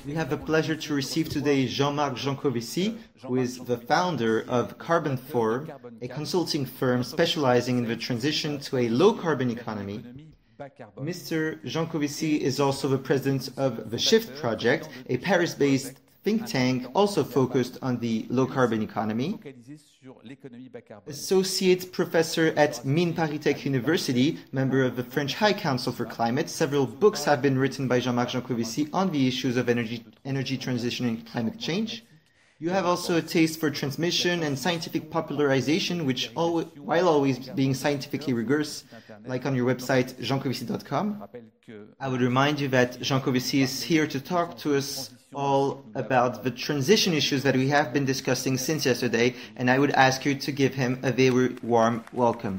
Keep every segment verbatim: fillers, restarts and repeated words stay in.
We have the pleasure to receive today Jean-Marc Jancovici, who is the founder of Carbon four, a consulting firm specializing in the transition to a low-carbon economy. Mister Jancovici is also the president of the Shift Project, a Paris-based think tank also focused on the low-carbon economy. Associate professor at Mines Paris University, member of the French High Council for Climate. Several books have been written by Jean-Marc Jancovici on the issues of energy, energy transition and climate change. You have also a taste for transmission and scientific popularization, which, al while always being scientifically rigorous, like on your website, jancovici dot com. I would remind you that Jancovici is here to talk to us all about the transition issues that we have been discussing since yesterday, and I would ask you to give him a very warm welcome.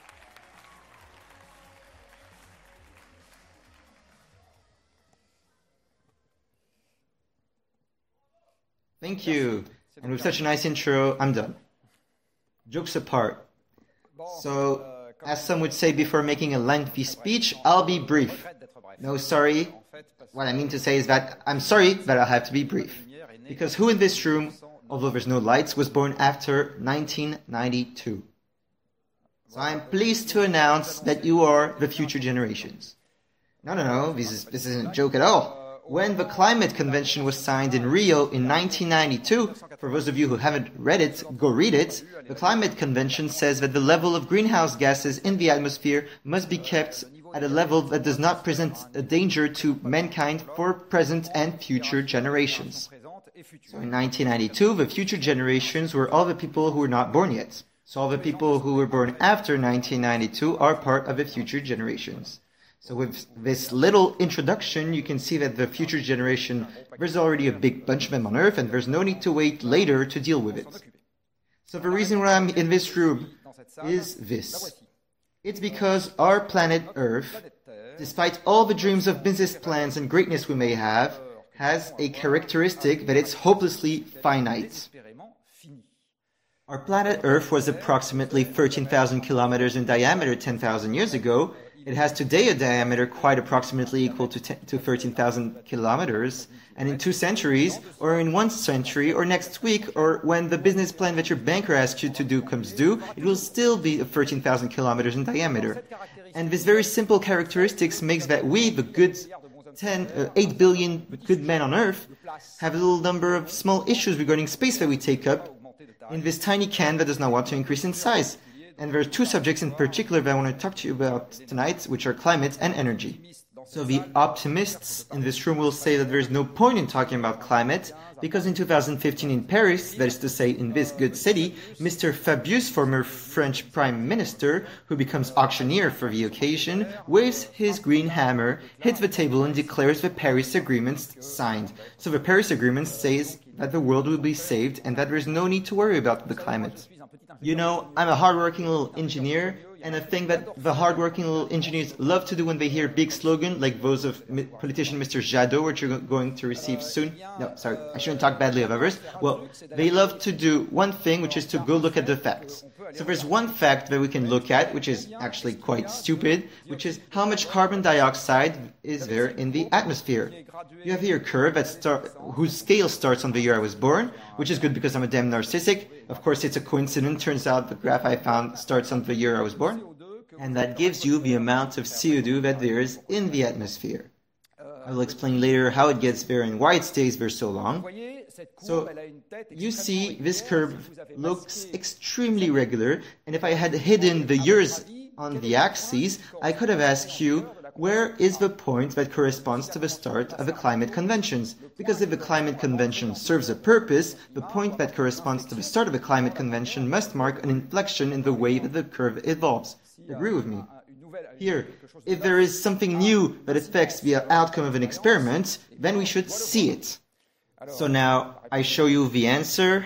Thank you. And with such a nice intro, I'm done. Jokes apart. So, as some would say before making a lengthy speech, I'll be brief. No, sorry. What I mean to say is that I'm sorry that I'll have to be brief. Because who in this room, although there's no lights, was born after nineteen ninety-two? So I'm pleased to announce that you are the future generations. No, no, no, this, is, this isn't a joke at all. When the Climate Convention was signed in Rio in nineteen ninety-two, for those of you who haven't read it, go read it. The Climate Convention says that the level of greenhouse gases in the atmosphere must be kept at a level that does not present a danger to mankind for present and future generations. So in nineteen ninety-two, the future generations were all the people who were not born yet. So all the people who were born after nineteen ninety-two are part of the future generations. So with this little introduction, you can see that the future generation, there's already a big bunch of them on Earth, and there's no need to wait later to deal with it. So the reason why I'm in this room is this. It's because our planet Earth, despite all the dreams of business plans and greatness we may have, has a characteristic that it's hopelessly finite. Our planet Earth was approximately thirteen thousand kilometers in diameter ten thousand years ago. It has today a diameter quite approximately equal to, to thirteen thousand kilometers, and in two centuries, or in one century, or next week, or when the business plan that your banker asks you to do comes due, it will still be thirteen thousand kilometers in diameter. And this very simple characteristics makes that we, the good ten, uh, eight billion good men on Earth, have a little number of small issues regarding space that we take up in this tiny can that does not want to increase in size. And there are two subjects in particular that I want to talk to you about tonight, which are climate and energy. So the optimists in this room will say that there is no point in talking about climate, because in two thousand fifteen in Paris, that is to say in this good city, Mister Fabius, former French Prime Minister, who becomes auctioneer for the occasion, waves his green hammer, hits the table and declares the Paris Agreement signed. So the Paris Agreement says that the world will be saved and that there is no need to worry about the climate. You know, I'm a hardworking little engineer, and a thing that the hardworking little engineers love to do when they hear big slogan, like those of politician Mister Jadot, which you're going to receive soon. No, sorry, I shouldn't talk badly of others. Well, they love to do one thing, which is to go look at the facts. So there's one fact that we can look at, which is actually quite stupid, which is how much carbon dioxide is there in the atmosphere. You have here a curve that start, whose scale starts on the year I was born, which is good because I'm a damn narcissistic. Of course, it's a coincidence. Turns out the graph I found starts on the year I was born. And that gives you the amount of C O two that there is in the atmosphere. I will explain later how it gets there and why it stays there so long. So, you see, this curve looks extremely regular, and if I had hidden the years on the axes, I could have asked you, where is the point that corresponds to the start of the climate conventions? Because if the climate convention serves a purpose, the point that corresponds to the start of the climate convention must mark an inflection in the way that the curve evolves. Agree with me? Here, if there is something new that affects the outcome of an experiment, then we should see it. So now, I show you the answer.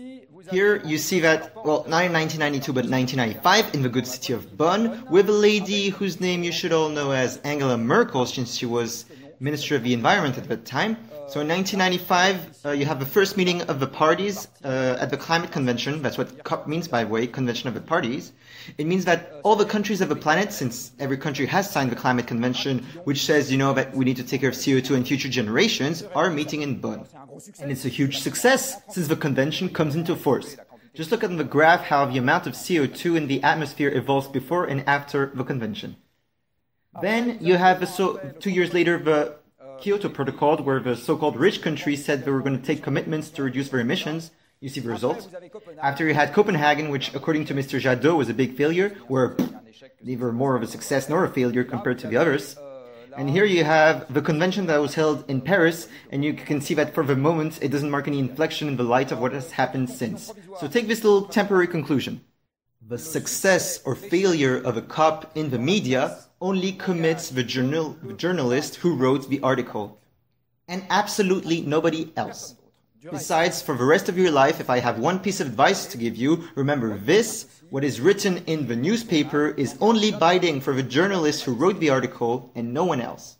Here you see that, well, not in nineteen ninety-two, but nineteen ninety-five, in the good city of Bonn, with a lady whose name you should all know as Angela Merkel, since she was Minister of the Environment at that time. So in nineteen ninety-five, uh, you have the first meeting of the parties uh, at the Climate Convention. That's what COP means, by the way, Convention of the Parties. It means that all the countries of the planet, since every country has signed the Climate Convention, which says, you know, that we need to take care of C O two in future generations, are meeting in Bonn. And it's a huge success since the convention comes into force. Just look at the graph how the amount of C O two in the atmosphere evolves before and after the convention. Then you have, the so, two years later, the Kyoto Protocol, where the so-called rich countries said they were going to take commitments to reduce their emissions. You see the results. After you had Copenhagen, which according to Mister Jadot was a big failure, where neither more of a success nor a failure compared to the others. And here you have the convention that was held in Paris, and you can see that for the moment it doesn't mark any inflection in the light of what has happened since. So take this little temporary conclusion. The success or failure of a COP in the media only commits the, journal, the journalist who wrote the article, and absolutely nobody else. Besides, for the rest of your life, if I have one piece of advice to give you, remember this: what is written in the newspaper is only binding for the journalist who wrote the article and no one else.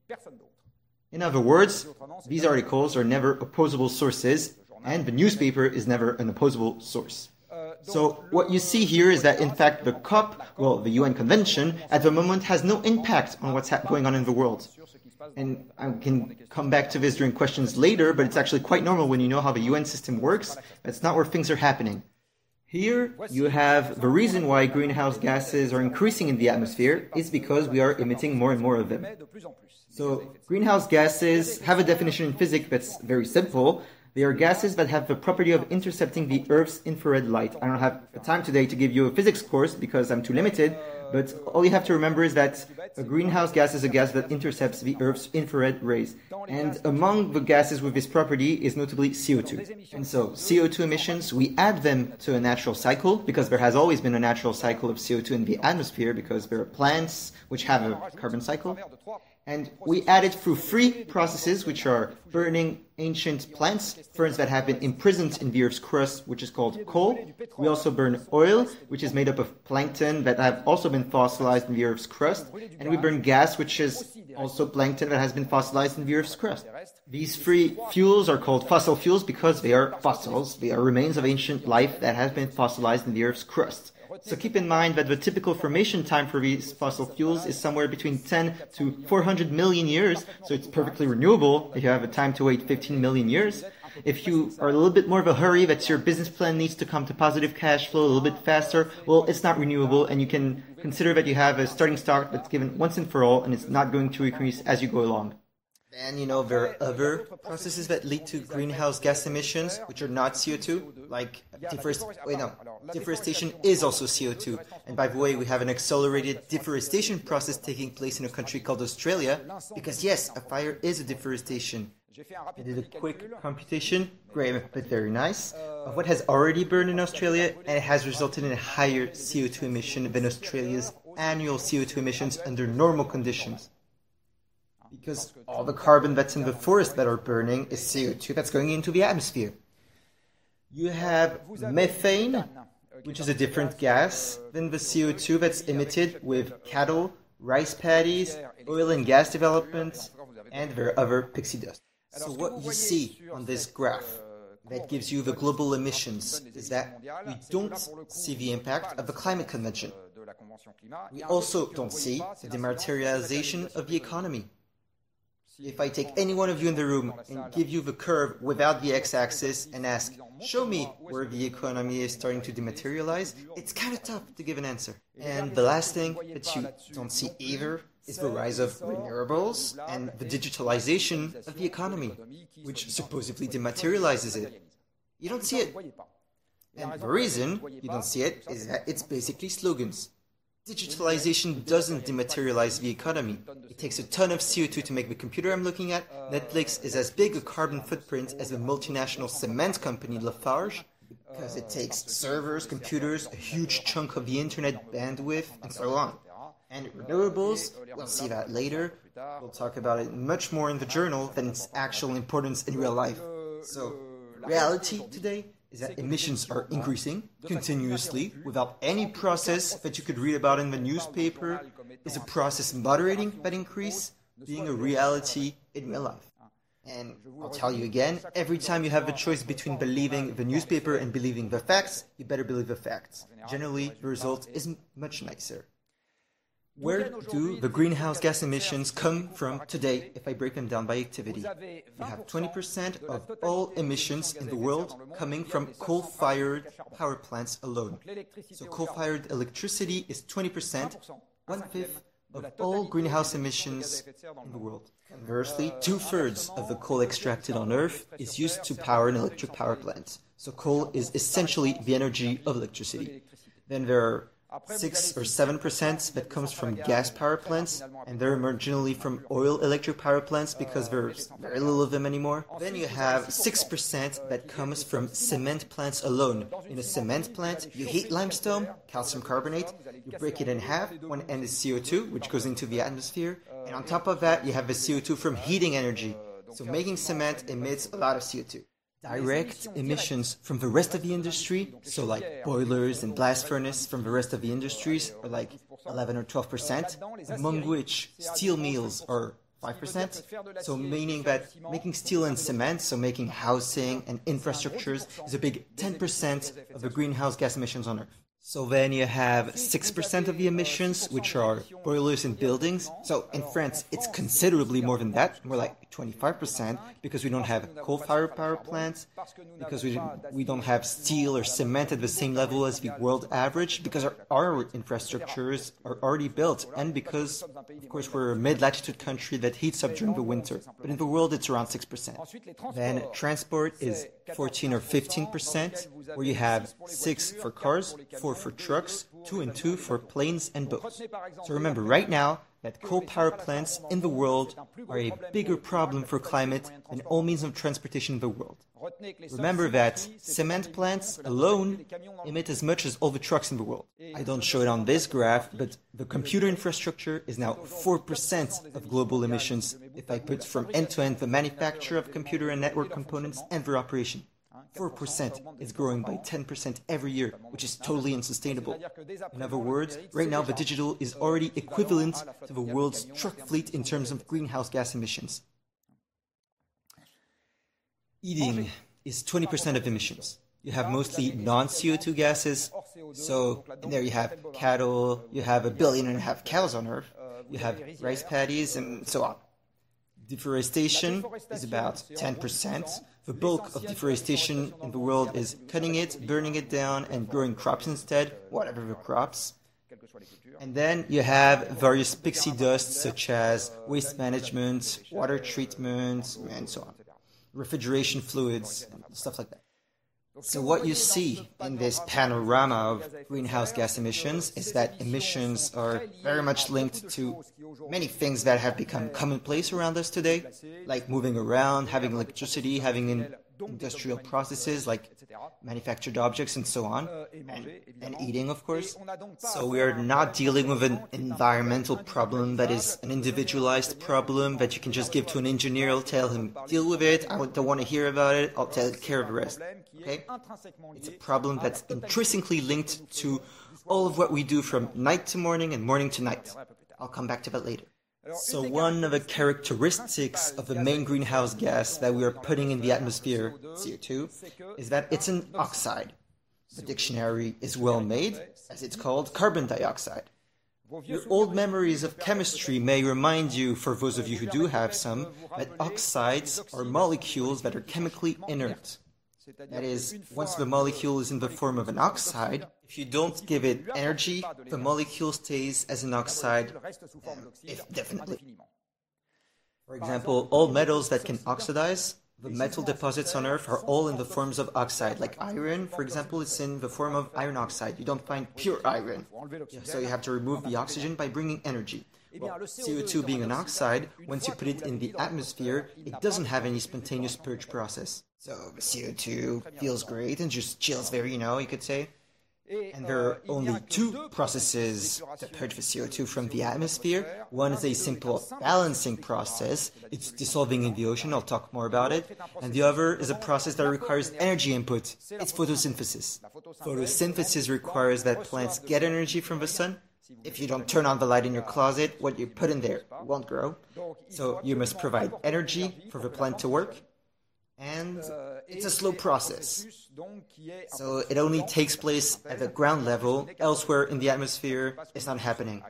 In other words, these articles are never opposable sources, and the newspaper is never an opposable source. So what you see here is that in fact the COP, well, the U N Convention, at the moment has no impact on what's ha- going on in the world. And I can come back to this during questions later, but it's actually quite normal when you know how the U N system works. That's not where things are happening. Here you have the reason why greenhouse gases are increasing in the atmosphere is because we are emitting more and more of them. So greenhouse gases have a definition in physics that's very simple. They are gases that have the property of intercepting the Earth's infrared light. I don't have time today to give you a physics course because I'm too limited, but all you have to remember is that a greenhouse gas is a gas that intercepts the Earth's infrared rays. And among the gases with this property is notably C O two. And so C O two emissions, we add them to a natural cycle because there has always been a natural cycle of C O two in the atmosphere because there are plants which have a carbon cycle. And we add it through three processes, which are burning ancient plants, ferns that have been imprisoned in the Earth's crust, which is called coal. We also burn oil, which is made up of plankton that have also been fossilized in the Earth's crust. And we burn gas, which is also plankton that has been fossilized in the Earth's crust. These three fuels are called fossil fuels because they are fossils. They are remains of ancient life that has been fossilized in the Earth's crust. So keep in mind that the typical formation time for these fossil fuels is somewhere between ten to four hundred million years, so it's perfectly renewable if you have a time to wait fifteen million years. If you are a little bit more of a hurry, that your business plan needs to come to positive cash flow a little bit faster, well, it's not renewable, and you can consider that you have a starting stock that's given once and for all, and it's not going to increase as you go along. And, you know, there are other processes that lead to greenhouse gas emissions, which are not C O two, like deforest- wait, no, deforestation is also C O two. And by the way, we have an accelerated deforestation process taking place in a country called Australia, because yes, a fire is a deforestation. I did a quick computation, great, but very nice, of what has already burned in Australia, and it has resulted in a higher C O two emission than Australia's annual C O two emissions under normal conditions. Because all the carbon that's in the forest that are burning is C O two that's going into the atmosphere. You have methane, which is a different gas than the C O two that's emitted with cattle, rice paddies, oil and gas development, and there are other pixie dust. So what you see on this graph that gives you the global emissions is that we don't see the impact of the climate convention. We also don't see the dematerialization of the economy. If I take any one of you in the room and give you the curve without the x-axis and ask, show me where the economy is starting to dematerialize, it's kind of tough to give an answer. And the last thing that you don't see either is the rise of renewables and the digitalization of the economy, which supposedly dematerializes it. You don't see it. And the reason you don't see it is that it's basically slogans. Digitalization doesn't dematerialize the economy. It takes a ton of C O two to make the computer I'm looking at. Netflix is as big a carbon footprint as the multinational cement company Lafarge, because it takes servers, computers, a huge chunk of the internet bandwidth, and so on. And renewables, we'll see that later. We'll talk about it much more in the journal than its actual importance in real life. So, reality today is that emissions are increasing continuously without any process that you could read about in the newspaper. Is a process moderating that increase being a reality in real life? And I'll tell you again, every time you have a choice between believing the newspaper and believing the facts, you better believe the facts. Generally, the result is much nicer. Where do the greenhouse gas emissions come from today if I break them down by activity? You have twenty percent of all emissions in the world coming from coal-fired power plants alone. So coal-fired electricity is twenty percent, one-fifth of all greenhouse emissions in the world. Conversely, two-thirds of the coal extracted on Earth is used to power an electric power plant. So coal is essentially the energy of electricity. Then there are six or seven percent that comes from gas power plants, and they're marginally from oil electric power plants because there's very little of them anymore. Then you have six percent that comes from cement plants alone. In a cement plant, you heat limestone, calcium carbonate, you break it in half. One end is C O two, which goes into the atmosphere, and on top of that, you have the C O two from heating energy. So making cement emits a lot of C O two. Direct emissions from the rest of the industry, so like boilers and blast furnace from the rest of the industries, are like eleven or twelve percent, among which steel mills are five percent, so meaning that making steel and cement, so making housing and infrastructures, is a big ten percent of the greenhouse gas emissions on Earth. So then you have six percent of the emissions, which are boilers in buildings. So in France, it's considerably more than that, more like twenty-five percent, because we don't have coal-fired power plants, because we, we don't have steel or cement at the same level as the world average, because our, our infrastructures are already built, and because, of course, we're a mid-latitude country that heats up during the winter. But in the world, it's around six percent. Then transport is fourteen or fifteen percent, where you have six for cars, four for trucks, two and two for planes and boats. So remember right now that coal power plants in the world are a bigger problem for climate than all means of transportation in the world. Remember that cement plants alone emit as much as all the trucks in the world. I don't show it on this graph, but the computer infrastructure is now four percent of global emissions if I put from end to end the manufacture of computer and network components and their operation. four percent is growing by ten percent every year, which is totally unsustainable. In other words, right now the digital is already equivalent to the world's truck fleet in terms of greenhouse gas emissions. Eating is twenty percent of emissions. You have mostly non-C O two gases, so in there you have cattle, you have a billion and a half cows on Earth, you have rice paddies, and so on. Deforestation is about ten percent. The bulk of deforestation in the world is cutting it, burning it down, and growing crops instead, whatever the crops. And then you have various pixie dusts such as waste management, water treatment, and so on. Refrigeration fluids, and stuff like that. So what you see in this panorama of greenhouse gas emissions is that emissions are very much linked to many things that have become commonplace around us today, like moving around, having electricity, having in industrial processes like manufactured objects and so on, and, and eating, of course. So we are not dealing with an environmental problem that is an individualized problem that you can just give to an engineer, I'll tell him, deal with it, I don't want to hear about it, I'll take care of the rest. Okay? It's a problem that's intrinsically linked to all of what we do from night to morning and morning to night. I'll come back to that later. So one of the characteristics of the main greenhouse gas that we are putting in the atmosphere, C O two, is that it's an oxide. The dictionary is well made, as it's called carbon dioxide. Your old memories of chemistry may remind you, for those of you who do have some, that oxides are molecules that are chemically inert. That is, once the molecule is in the form of an oxide, if you don't give it energy, the molecule stays as an oxide indefinitely. For example, all metals that can oxidize, the metal deposits on Earth are all in the forms of oxide. Like iron, for example, it's in the form of iron oxide. You don't find pure iron. So you have to remove the oxygen by bringing energy. Well, C O two being an oxide, once you put it in the atmosphere, it doesn't have any spontaneous purge process. So the C O two feels great and just chills there, you know, you could say. And there are only two processes that purge the C O two from the atmosphere. One is a simple balancing process. It's dissolving in the ocean. I'll talk more about it. And the other is a process that requires energy input. It's photosynthesis. Photosynthesis requires that plants get energy from the sun, If you don't turn on the light in your closet, what you put in there won't grow. So you must provide energy for the plant to work. And it's a slow process. So it only takes place at the ground level. Elsewhere in the atmosphere, it's not happening.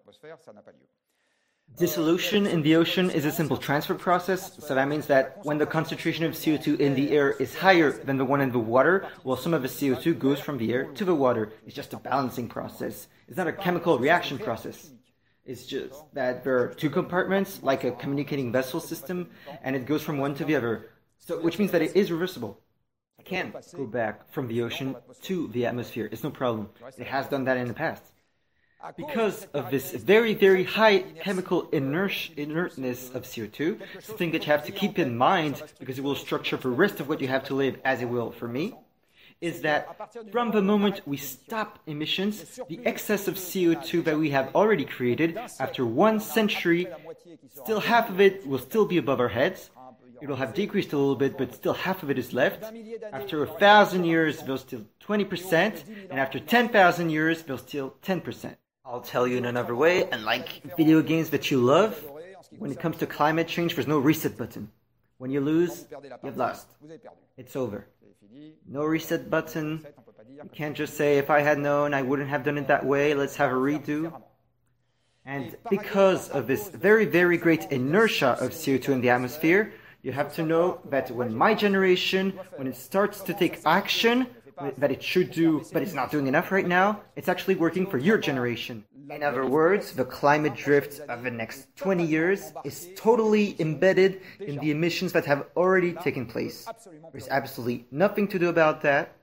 Dissolution in the ocean is a simple transfer process, so that means that when the concentration of C O two in the air is higher than the one in the water, well, some of the C O two goes from the air to the water. It's just a balancing process. It's not a chemical reaction process. It's just that there are two compartments, like a communicating vessel system, and it goes from one to the other, so which means that it is reversible. It can go back from the ocean to the atmosphere. It's no problem. It has done that in the past. Because of this very, very high chemical inertness of C O two, something that you have to keep in mind, because it will structure the rest of what you have to live as it will for me, is that from the moment we stop emissions, the excess of C O two that we have already created, after one century, still half of it will still be above our heads. It will have decreased a little bit, but still half of it is left. After a thousand years, there's still twenty percent, and after ten thousand years, there's still ten percent. I'll tell you in another way, and like video games that you love, when it comes to climate change, there's no reset button. When you lose, you've lost. It's over. No reset button. You can't just say, if I had known, I wouldn't have done it that way, let's have a redo. And because of this very, very great inertia of C O two in the atmosphere, you have to know that when my generation, when it starts to take action, that it should do, but it's not doing enough right now, it's actually working for your generation. In other words, the climate drift of the next twenty years is totally embedded in the emissions that have already taken place. There's absolutely nothing to do about that.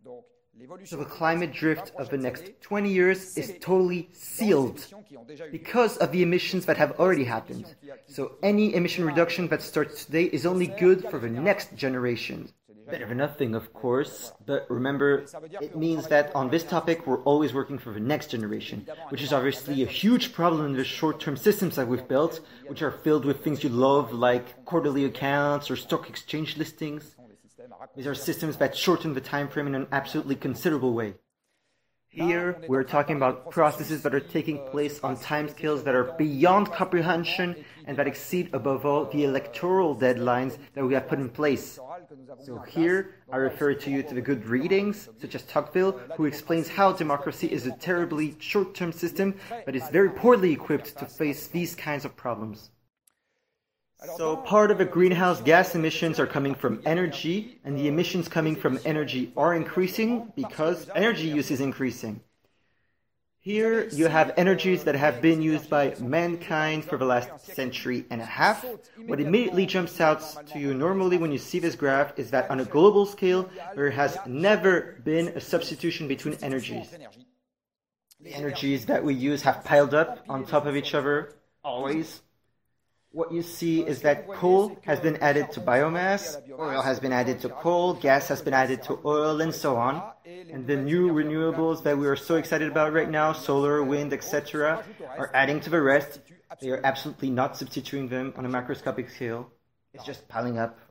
So the climate drift of the next twenty years is totally sealed because of the emissions that have already happened. So any emission reduction that starts today is only good for the next generation. Better than nothing, of course, but remember, it means that on this topic we're always working for the next generation, which is obviously a huge problem in the short-term systems that we've built, which are filled with things you love, like quarterly accounts or stock exchange listings. These are systems that shorten the time frame in an absolutely considerable way. Here, we're talking about processes that are taking place on timescales that are beyond comprehension and that exceed, above all, the electoral deadlines that we have put in place. So here, I refer to you to the good readings, such as Tocqueville, who explains how democracy is a terribly short-term system that is very poorly equipped to face these kinds of problems. So part of the greenhouse gas emissions are coming from energy, and the emissions coming from energy are increasing because energy use is increasing. Here you have energies that have been used by mankind for the last century and a half. What immediately jumps out to you normally when you see this graph is that on a global scale, there has never been a substitution between energies. The energies that we use have piled up on top of each other, always. What you see is that coal has been added to biomass, oil has been added to coal, gas has been added to oil, and so on. And the new renewables that we are so excited about right now, solar, wind, et cetera, are adding to the rest. They are absolutely not substituting them on a macroscopic scale. It's just piling up.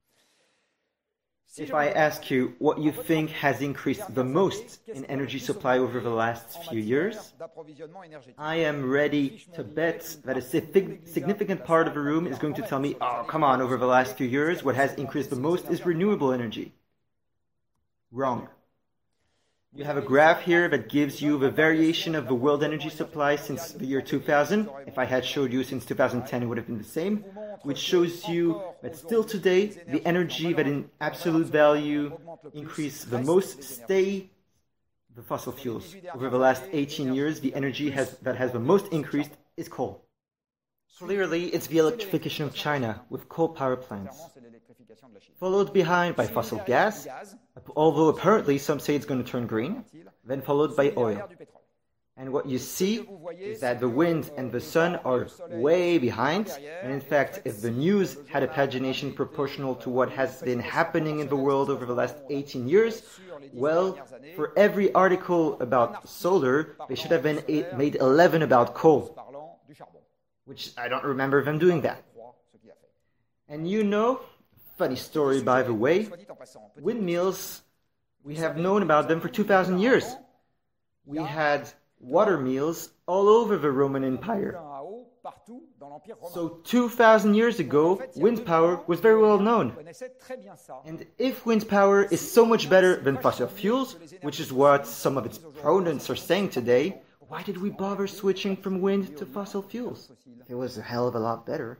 If I ask you what you think has increased the most in energy supply over the last few years, I am ready to bet that a significant part of the room is going to tell me, oh, come on, over the last few years, what has increased the most is renewable energy. Wrong. You have a graph here that gives you the variation of the world energy supply since the year two thousand. If I had showed you since two thousand ten, it would have been the same, which shows you that still today, the energy that in absolute value increased the most stay the fossil fuels. Over the last eighteen years, the energy has, that has the most increased is coal. Clearly, it's the electrification of China with coal power plants, followed behind by fossil gas, although apparently some say it's going to turn green, then followed by oil. And what you see is that the wind and the sun are way behind, and in fact, if the news had a pagination proportional to what has been happening in the world over the last eighteen years, well, for every article about solar, they should have been eight, made eleven about coal, which I don't remember them doing that. And you know, funny story by the way, windmills, we have known about them for two thousand years. We had water mills all over the Roman Empire. So two thousand years ago, wind power was very well known. And if wind power is so much better than fossil fuels, which is what some of its proponents are saying today, why did we bother switching from wind to fossil fuels? It was a hell of a lot better.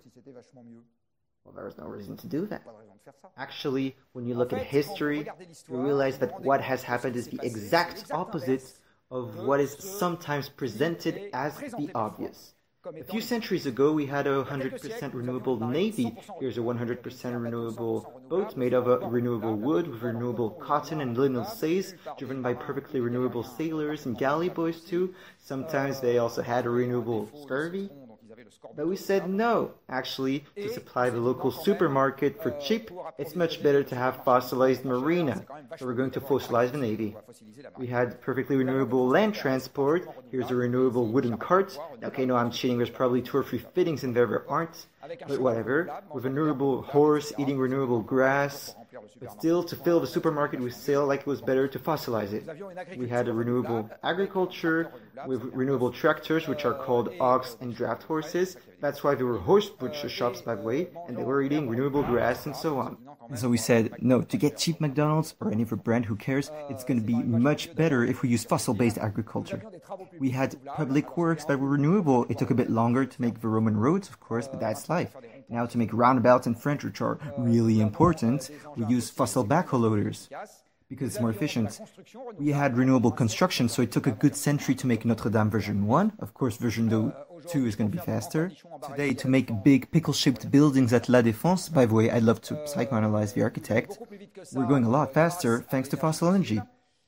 Well, there was no reason to do that. Actually, when you look at history, you realize that what has happened is the exact opposite of what is sometimes presented as the obvious. A few centuries ago, we had a one hundred percent renewable navy. Here's a one hundred percent renewable boat made of a renewable wood with renewable cotton and linen sails, driven by perfectly renewable sailors and galley boys too. Sometimes they also had a renewable scurvy. But we said no. Actually, to supply the local supermarket for cheap, it's much better to have fossilized marina. So we're going to fossilize the navy. We had perfectly renewable land transport. Here's a renewable wooden cart. Okay, no, I'm cheating. There's probably two or three fittings in there that aren't. But whatever. With a renewable horse eating renewable grass. But still, to fill the supermarket with sail, like it was better to fossilize it. We had a renewable agriculture with renewable tractors, which are called ox and draft horses. That's why there were horse butcher shops, by the way, and they were eating renewable grass and so on. And so we said, no, to get cheap McDonald's or any other brand, who cares, it's going to be much better if we use fossil-based agriculture. We had public works that were renewable. It took a bit longer to make the Roman roads, of course, but that's life. Now to make roundabouts and French, which are really important, we use fossil backhoe loaders because it's more efficient. We had renewable construction, so it took a good century to make Notre Dame version one. Of course, version two is going to be faster. Today, to make big pickle-shaped buildings at La Défense, by the way, I'd love to psychoanalyze the architect, we're going a lot faster thanks to fossil energy.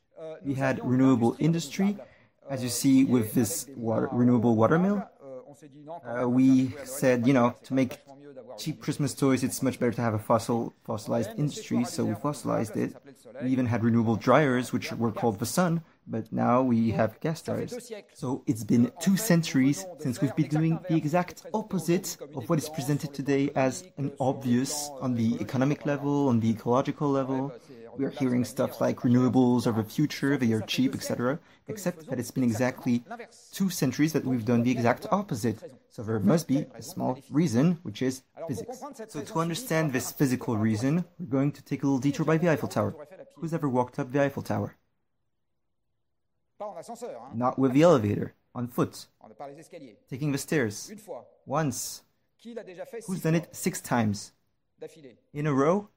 We had renewable industry, as you see with this water, renewable water mill. Uh, we said, you know, to make cheap Christmas toys, it's much better to have a fossil fossilized industry, so we fossilized it. We even had renewable dryers, which were called the sun, but now we have gas dryers. So it's been two centuries since we've been doing the exact opposite of what is presented today as an obvious on the economic level, on the ecological level. We are hearing stuff like renewables are the future, they are cheap, et cetera, except that it's been exactly two centuries that we've done the exact opposite. So there must be a small reason, which is physics. So to understand this physical reason, we're going to take a little detour by the Eiffel Tower. Who's ever walked up the Eiffel Tower? Not with the elevator, on foot. Taking the stairs. Once. Who's done it six times? In a row?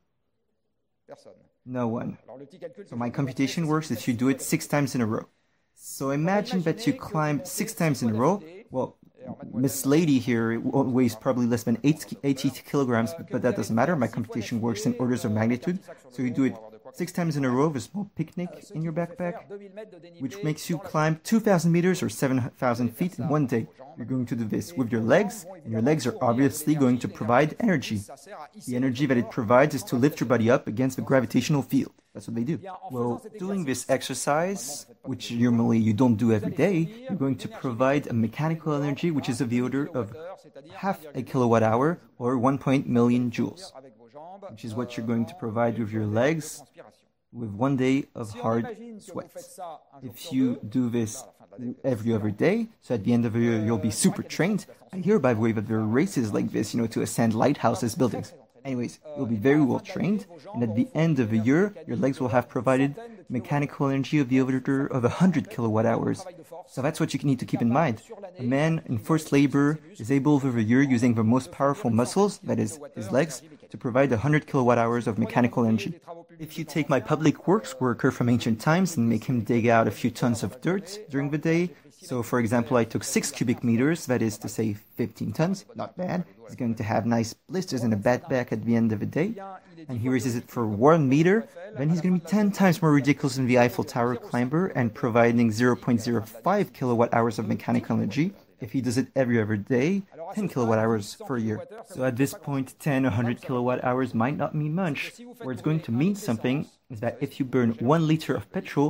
No one. So my computation works if you do it six times in a row. So imagine that you climb six times in a row. Well, Miss Lady here weighs probably less than eighty kilograms, but that doesn't matter. My computation works in orders of magnitude. So you do it six times in a row with a small picnic in your backpack, which makes you climb two thousand meters or seven thousand feet in one day. You're going to do this with your legs, and your legs are obviously going to provide energy. The energy that it provides is to lift your body up against the gravitational field. That's what they do. Well, doing this exercise, which normally you don't do every day, you're going to provide a mechanical energy which is of the order of half a kilowatt hour or one point million joules, which is what you're going to provide with your legs with one day of hard sweat. If you do this every other day, so at the end of the year you'll be super trained. I hear, by the way, that there are races like this, you know, to ascend lighthouses, buildings. Anyways, you'll be very well trained, and at the end of the year, your legs will have provided mechanical energy of the order of one hundred kilowatt hours. So that's what you need to keep in mind. A man in forced labor is able over the year, using the most powerful muscles, that is, his legs, to provide one hundred kilowatt hours of mechanical energy. If you take my public works worker from ancient times and make him dig out a few tons of dirt during the day, so for example, I took six cubic meters, that is to say fifteen tons, not bad. He's going to have nice blisters and a bad back at the end of the day. And he raises it for one meter, then he's going to be ten times more ridiculous than the Eiffel Tower climber and providing zero point zero five kilowatt hours of mechanical energy. If he does it every other day, ten kilowatt hours for a year. So at this point, ten, one hundred kilowatt hours might not mean much. Where it's going to mean something is that if you burn one liter of petrol,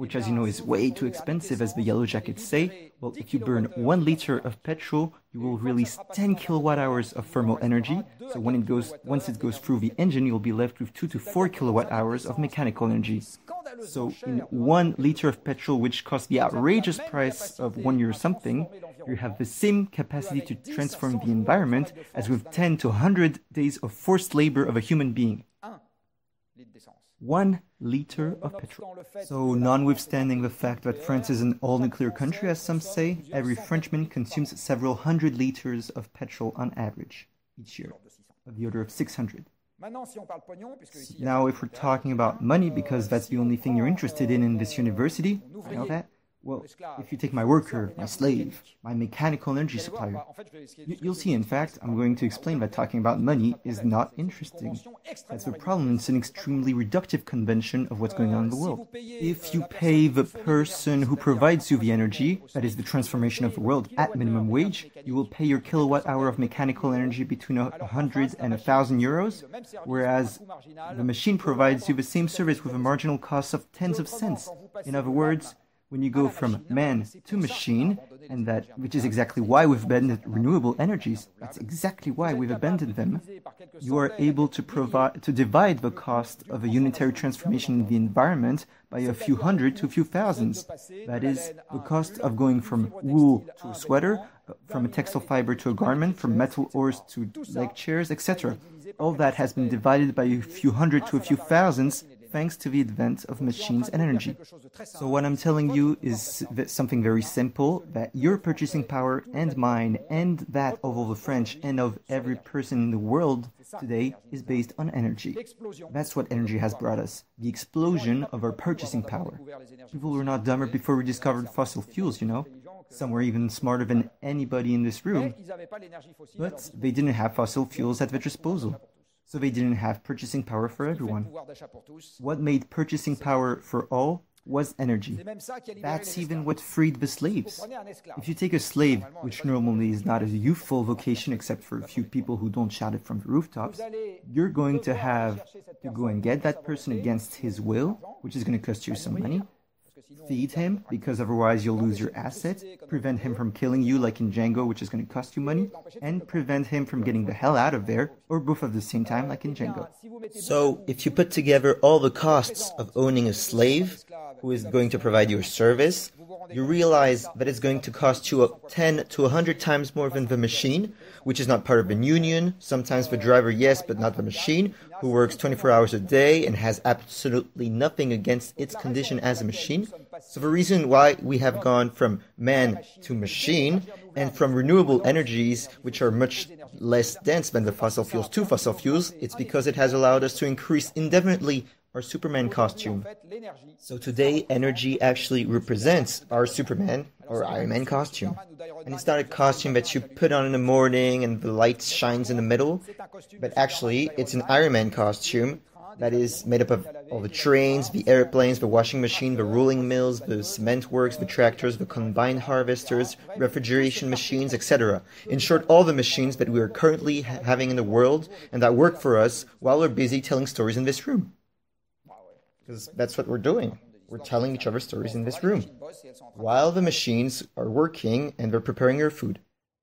which as you know is way too expensive, as the yellow jackets say, well, if you burn one liter of petrol, you will release ten kilowatt hours of thermal energy. So when it goes, once it goes through the engine, you'll be left with two to four kilowatt hours of mechanical energy. So in one liter of petrol, which costs the outrageous price of one euro something, you have the same capacity to transform the environment as with ten to one hundred days of forced labor of a human being. One liter of petrol. So, notwithstanding the fact that France is an all-nuclear country, as some say, every Frenchman consumes several hundred liters of petrol on average each year, of the order of six hundred. Now, if we're talking about money, because that's the only thing you're interested in in this university, I know that. Well, if you take my worker, my slave, my mechanical energy supplier, you'll see, in fact, I'm going to explain that talking about money is not interesting. That's the problem. It's an extremely reductive convention of what's going on in the world. If you pay the person who provides you the energy, that is the transformation of the world, at minimum wage, you will pay your kilowatt hour of mechanical energy between one hundred and one thousand euros, whereas the machine provides you the same service with a marginal cost of tens of cents. In other words, when you go from man to machine, and that, which is exactly why we've abandoned renewable energies, that's exactly why we've abandoned them, you are able to provide, to divide the cost of a unitary transformation in the environment by a few hundred to a few thousands. That is, the cost of going from wool to a sweater, from a textile fiber to a garment, from metal ores to leg chairs, et cetera. All that has been divided by a few hundred to a few thousands, thanks to the advent of machines and energy. So what I'm telling you is something very simple, that your purchasing power and mine and that of all the French and of every person in the world today is based on energy. That's what energy has brought us, the explosion of our purchasing power. People were not dumber before we discovered fossil fuels, you know. Some were even smarter than anybody in this room, but they didn't have fossil fuels at their disposal. So they didn't have purchasing power for everyone. What made purchasing power for all was energy. That's even what freed the slaves. If you take a slave, which normally is not a youthful vocation except for a few people who don't shout it from the rooftops, you're going to have to go and get that person against his will, which is going to cost you some money. Feed him, because otherwise you'll lose your asset, prevent him from killing you like in Django, which is going to cost you money, and prevent him from getting the hell out of there, or both at the same time like in Django. So, if you put together all the costs of owning a slave, who is going to provide you a service, you realize that it's going to cost you ten to one hundred times more than the machine, which is not part of an union, sometimes the driver, yes, but not the machine, who works twenty-four hours a day and has absolutely nothing against its condition as a machine. So the reason why we have gone from man to machine and from renewable energies, which are much less dense than the fossil fuels, to fossil fuels, it's because it has allowed us to increase indefinitely our Superman costume. So today, energy actually represents our Superman or Iron Man costume. And it's not a costume that you put on in the morning and the light shines in the middle, but actually it's an Iron Man costume that is made up of all the trains, the airplanes, the washing machine, the rolling mills, the cement works, the tractors, the combine harvesters, refrigeration machines, et cetera. In short, all the machines that we are currently ha- having in the world and that work for us while we're busy telling stories in this room. Because that's what we're doing. We're telling each other stories in this room, while the machines are working and they're preparing your food.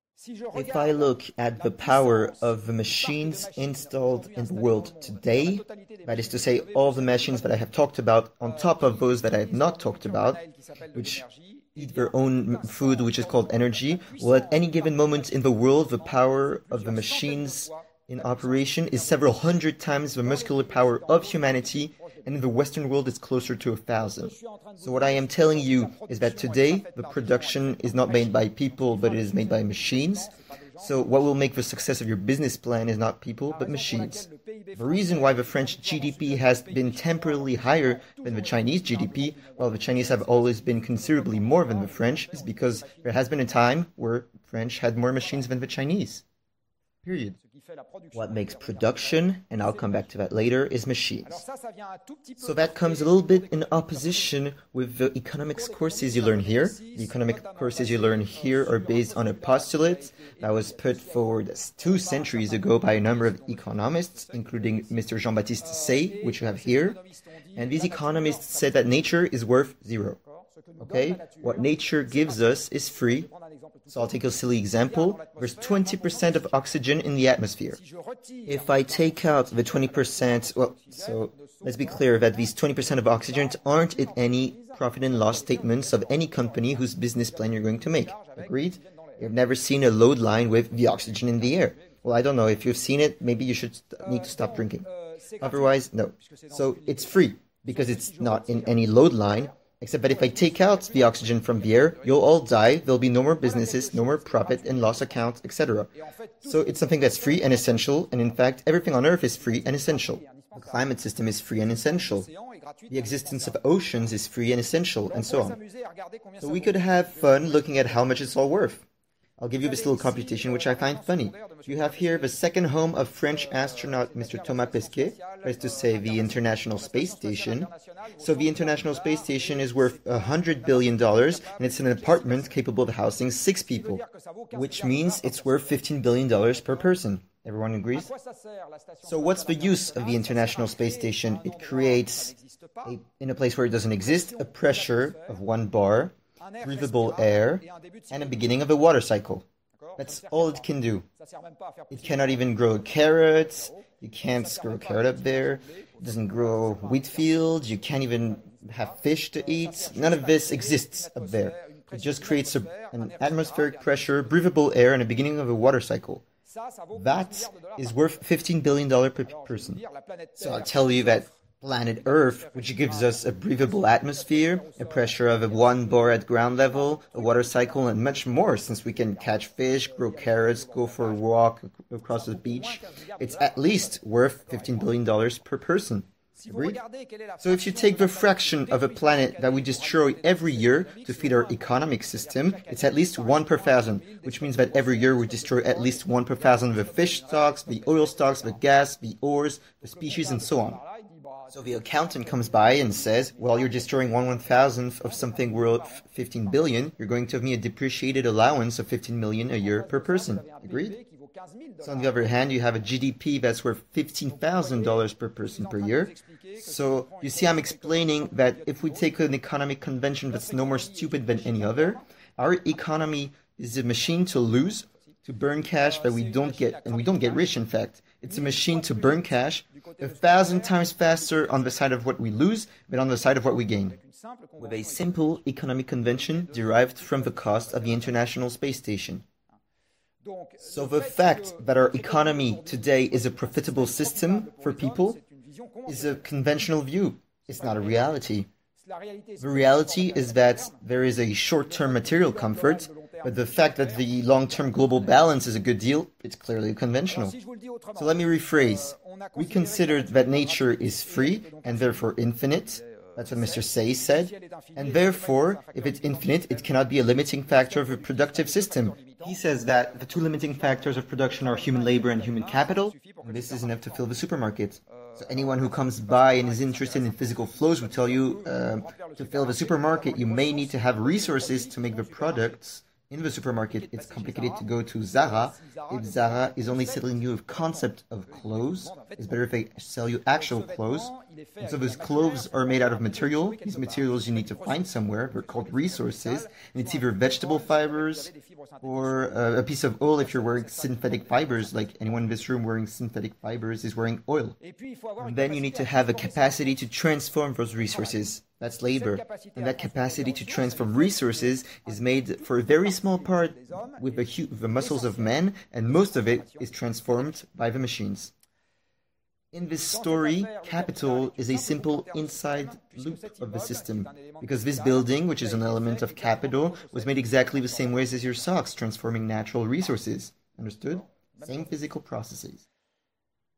If I look at the power of the machines installed in the world today, that is to say, all the machines that I have talked about on top of those that I have not talked about, which eat their own food, which is called energy, well, at any given moment in the world, the power of the machines in operation is several hundred times the muscular power of humanity, and in the Western world it's closer to a thousand. So what I am telling you is that today the production is not made by people, but it is made by machines. So what will make the success of your business plan is not people, but machines. The reason why the French G D P has been temporarily higher than the Chinese G D P, while the Chinese have always been considerably more than the French, is because there has been a time where French had more machines than the Chinese. Period. What makes production, and I'll come back to that later, is machines. So that comes a little bit in opposition with the economics courses you learn here. The economic courses you learn here are based on a postulate that was put forward two centuries ago by a number of economists, including Mister Jean-Baptiste Say, which you have here. And these economists said that nature is worth zero. Okay? What nature gives us is free. So I'll take a silly example. There's twenty percent of oxygen in the atmosphere. If I take out the twenty percent, well, so let's be clear that these twenty percent of oxygen aren't in any profit and loss statements of any company whose business plan you're going to make. Agreed? You've never seen a load line with the oxygen in the air. Well, I don't know. If you've seen it, maybe you should need to stop drinking. Otherwise, no. So it's free because it's not in any load line. Except that if I take out the oxygen from the air, you'll all die, there'll be no more businesses, no more profit and loss accounts, et cetera. So it's something that's free and essential, and in fact, everything on Earth is free and essential. The climate system is free and essential. The existence of oceans is free and essential, and so on. So we could have fun looking at how much it's all worth. I'll give you this little computation, which I find funny. You have here the second home of French astronaut Mister Thomas Pesquet, that is to say the International Space Station. So the International Space Station is worth one hundred billion dollars, and it's an apartment capable of housing six people, which means it's worth fifteen billion dollars per person. Everyone agrees? So what's the use of the International Space Station? It creates, a, in a place where it doesn't exist, a pressure of one bar, breathable air, and a beginning of a water cycle. That's all it can do. It cannot even grow carrots. You can't grow a carrot up there. It doesn't grow wheat fields. You can't even have fish to eat. None of this exists up there. It just creates a, an atmospheric pressure, breathable air, and a beginning of a water cycle. That is worth fifteen billion dollars per person. So I'll tell you that planet Earth, which gives us a breathable atmosphere, a pressure of a one bar at ground level, a water cycle, and much more, since we can catch fish, grow carrots, go for a walk across the beach. It's at least worth fifteen billion dollars per person. Agreed? So if you take the fraction of a planet that we destroy every year to feed our economic system, it's at least one per thousand, which means that every year we destroy at least one per thousand of the fish stocks, the oil stocks, the gas, the ores, the species, and so on. So the accountant comes by and says, well, you're destroying one one thousandth of something worth fifteen billion. You're going to have me a depreciated allowance of fifteen million a year per person. Agreed? So on the other hand, you have a G D P that's worth fifteen thousand dollars per person per year. So you see, I'm explaining that if we take an economic convention that's no more stupid than any other, our economy is a machine to lose, to burn cash that we don't get, and we don't get rich, in fact. It's a machine to burn cash a thousand times faster on the side of what we lose than on the side of what we gain, with a simple economic convention derived from the cost of the International Space Station. So the fact that our economy today is a profitable system for people is a conventional view. It's not a reality. The reality is that there is a short-term material comfort, but the fact that the long-term global balance is a good deal, it's clearly conventional. So let me rephrase. We considered that nature is free and therefore infinite. That's what Mister Say said. And therefore, if it's infinite, it cannot be a limiting factor of a productive system. He says that the two limiting factors of production are human labor and human capital, and this is enough to fill the supermarket. So anyone who comes by and is interested in physical flows will tell you uh, to fill the supermarket, you may need to have resources to make the products in the supermarket. It's complicated to go to Zara. If Zara is only selling you a concept of clothes, it's better if they sell you actual clothes. And so those clothes are made out of material. These materials you need to find somewhere. They're called resources. And it's either vegetable fibers or uh, a piece of oil if you're wearing synthetic fibers, like anyone in this room wearing synthetic fibers is wearing oil. And then you need to have a capacity to transform those resources. That's labor. And that capacity to transform resources is made for a very small part with the, hu- the muscles of men, and most of it is transformed by the machines. In this story, capital is a simple inside loop of the system, because this building, which is an element of capital, was made exactly the same ways as your socks, transforming natural resources. Understood? Same physical processes.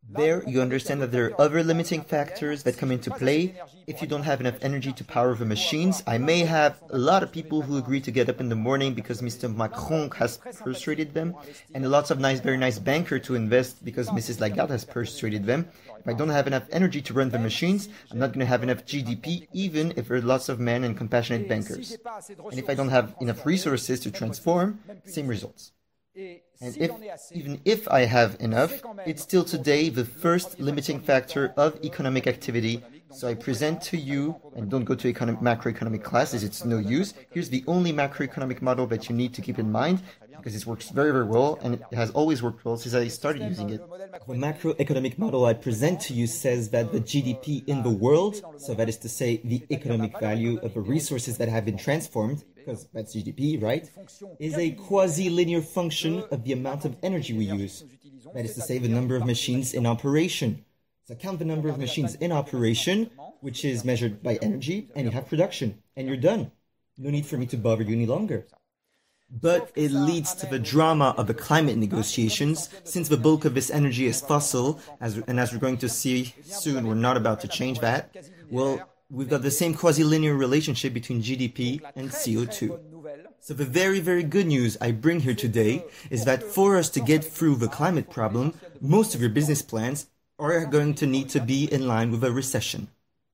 There, you understand that there are other limiting factors that come into play. If you don't have enough energy to power the machines, I may have a lot of people who agree to get up in the morning because Mister Macron has persuaded them, and lots of nice, very nice bankers to invest because Missus Lagarde has persuaded them. If I don't have enough energy to run the machines, I'm not going to have enough G D P, even if there are lots of men and compassionate bankers. And if I don't have enough resources to transform, same results. And if, even if I have enough, it's still today the first limiting factor of economic activity. So I present to you, and don't go to economic, macroeconomic classes, it's no use. Here's the only macroeconomic model that you need to keep in mind, because it works very, very well, and it has always worked well since I started using it. The macroeconomic model I present to you says that the G D P in the world, so that is to say the economic value of the resources that have been transformed, because that's G D P, right, is a quasi-linear function of the amount of energy we use. That is to say the number of machines in operation. So count the number of machines in operation, which is measured by energy, and you have production, and you're done. No need for me to bother you any longer. But it leads to the drama of the climate negotiations, since the bulk of this energy is fossil, as, and as we're going to see soon, we're not about to change that. Well, we've got the same quasi-linear relationship between G D P and C O two. So the very, very good news I bring here today is that for us to get through the climate problem, most of your business plans are going to need to be in line with a recession.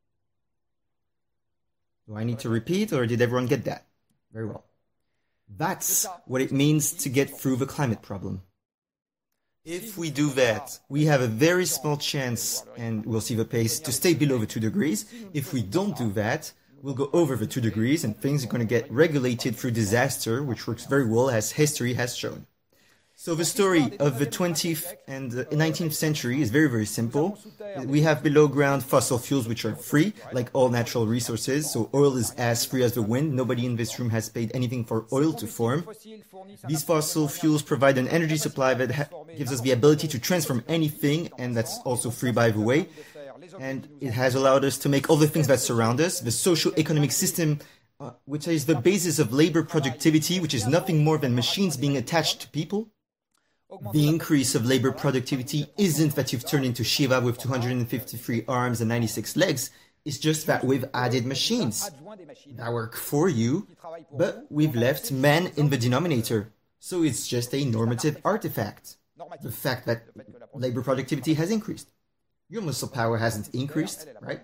Do I need to repeat, or did everyone get that? Very well. That's what it means to get through the climate problem. If we do that, we have a very small chance, and we'll see the pace, to stay below the two degrees. If we don't do that, we'll go over the two degrees, and things are going to get regulated through disaster, which works very well, as history has shown. So the story of the twentieth and nineteenth century is very, very simple. We have below ground fossil fuels which are free, like all natural resources. So oil is as free as the wind. Nobody in this room has paid anything for oil to form. These fossil fuels provide an energy supply that ha- gives us the ability to transform anything, and that's also free, by the way. And it has allowed us to make all the things that surround us. The socio-economic system, uh, which is the basis of labor productivity, which is nothing more than machines being attached to people. The increase of labor productivity isn't that you've turned into Shiva with two hundred fifty-three arms and ninety-six legs. It's just that we've added machines that work for you, but we've left man in the denominator. So it's just a normative artifact. The fact that labor productivity has increased. Your muscle power hasn't increased, right?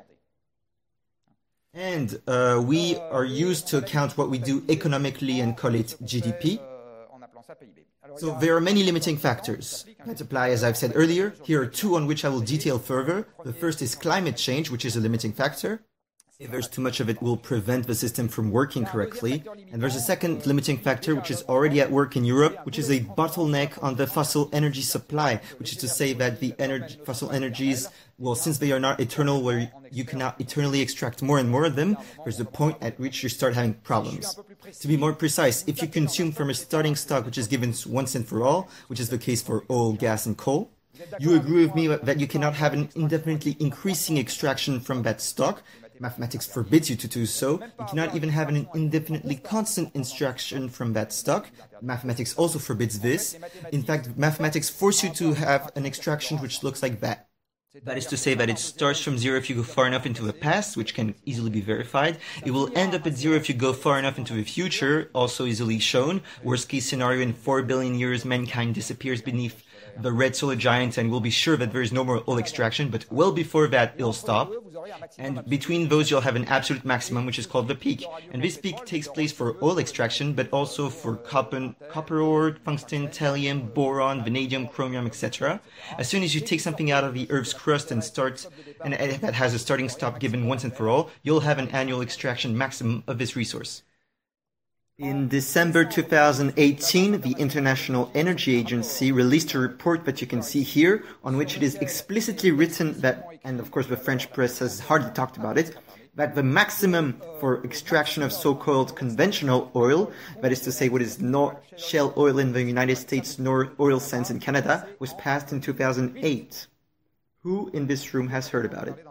And uh, we are used to account what we do economically and call it G D P. So there are many limiting factors that apply, as I've said earlier. Here are two on which I will detail further. The first is climate change, which is a limiting factor. If there's too much of it, will prevent the system from working correctly. And there's a second limiting factor, which is already at work in Europe, which is a bottleneck on the fossil energy supply, which is to say that the energy, fossil energies, well, since they are not eternal, where you cannot eternally extract more and more of them, there's a point at which you start having problems. To be more precise, if you consume from a starting stock which is given once and for all, which is the case for oil, gas, and coal, you agree with me that you cannot have an indefinitely increasing extraction from that stock. Mathematics forbids you to do so. You cannot even have an indefinitely constant extraction from that stock. Mathematics also forbids this. In fact, mathematics force you to have an extraction which looks like that. That is to say that it starts from zero if you go far enough into the past, which can easily be verified. It will end up at zero if you go far enough into the future, also easily shown. Worst case scenario, in four billion years, mankind disappears beneath the red solar giant, and we'll be sure that there is no more oil extraction, but well before that, it'll stop. And between those, you'll have an absolute maximum, which is called the peak. And this peak takes place for oil extraction, but also for copper, copper ore, tungsten, thallium, boron, vanadium, chromium, et cetera. As soon as you take something out of the Earth's crust and start, and that has a starting stop given once and for all, you'll have an annual extraction maximum of this resource. In December two thousand eighteen, the International Energy Agency released a report that you can see here, on which it is explicitly written that, and of course the French press has hardly talked about it, that the maximum for extraction of so-called conventional oil, that is to say what is not shale oil in the United States nor oil sands in Canada, was passed in two thousand eight. Who in this room has heard about it?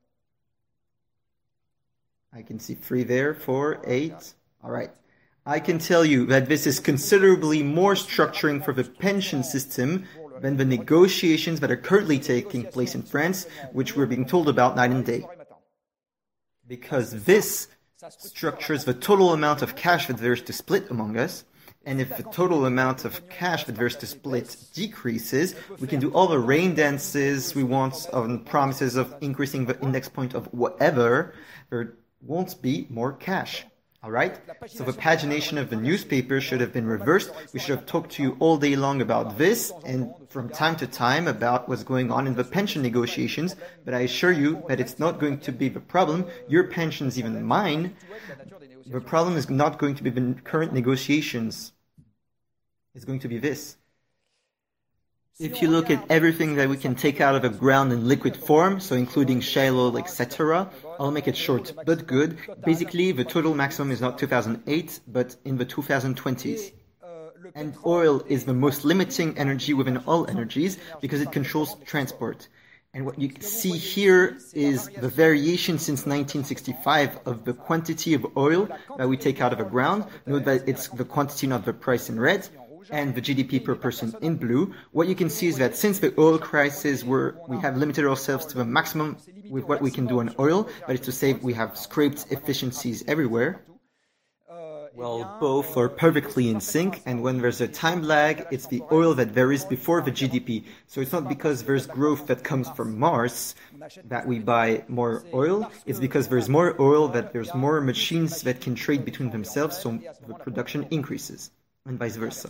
I can see three there, four, eight. All right. I can tell you that this is considerably more structuring for the pension system than the negotiations that are currently taking place in France, which we're being told about night and day. Because this structures the total amount of cash that there's to split among us, and if the total amount of cash that there's to split decreases, we can do all the rain dances we want on promises of increasing the index point of whatever, there won't be more cash. Alright? So the pagination of the newspaper should have been reversed. We should have talked to you all day long about this and from time to time about what's going on in the pension negotiations, but I assure you that it's not going to be the problem. Your pensions, even mine, the problem is not going to be the current negotiations. It's going to be this. If you look at everything that we can take out of the ground in liquid form, so including shale oil, et cetera, I'll make it short but good. Basically, the total maximum is not two thousand eight, but in the two thousand twenties. And oil is the most limiting energy within all energies because it controls transport. And what you see here is the variation since nineteen sixty-five of the quantity of oil that we take out of the ground. Note that it's the quantity, not the price in red, and the G D P per person in blue. What you can see is that since the oil crisis, where we have limited ourselves to the maximum with what we can do on oil, that is to say we have scraped efficiencies everywhere. Well, both are perfectly in sync, and when there's a time lag, it's the oil that varies before the G D P. So it's not because there's growth that comes from Mars that we buy more oil, it's because there's more oil that there's more machines that can trade between themselves, so the production increases, and vice versa.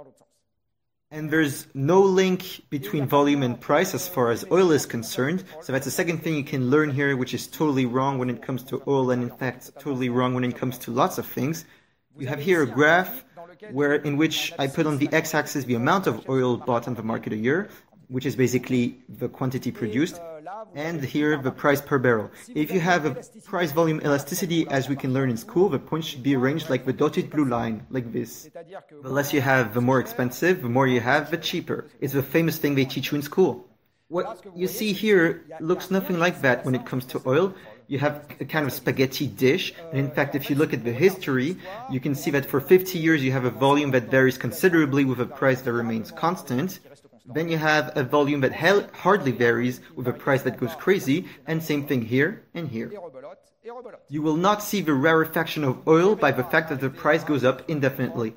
And there's no link between volume and price as far as oil is concerned. So that's the second thing you can learn here, which is totally wrong when it comes to oil, and in fact totally wrong when it comes to lots of things. You have here a graph where in which I put on the x-axis the amount of oil bought on the market a year, which is basically the quantity produced, and here the price per barrel. If you have a price volume elasticity, as we can learn in school, the points should be arranged like the dotted blue line, like this. The less you have, the more expensive, the more you have, the cheaper. It's the famous thing they teach you in school. What you see here looks nothing like that when it comes to oil. You have a kind of spaghetti dish, and in fact, if you look at the history, you can see that for fifty years you have a volume that varies considerably with a price that remains constant. Then you have a volume that hardly varies with a price that goes crazy, and same thing here and here. You will not see the rarefaction of oil by the fact that the price goes up indefinitely.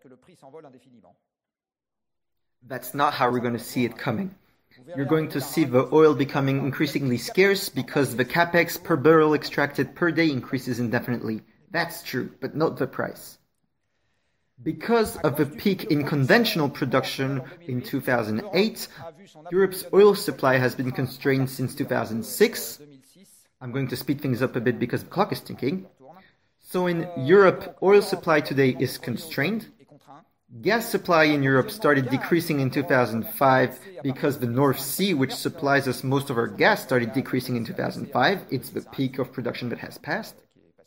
That's not how we're going to see it coming. You're going to see the oil becoming increasingly scarce because the capex per barrel extracted per day increases indefinitely. That's true, but not the price. Because of the peak in conventional production in two thousand eight, Europe's oil supply has been constrained since two thousand six. I'm going to speed things up a bit because the clock is ticking. So in Europe, oil supply today is constrained. Gas supply in Europe started decreasing in two thousand five because the North Sea, which supplies us most of our gas, started decreasing in two thousand five. It's the peak of production that has passed.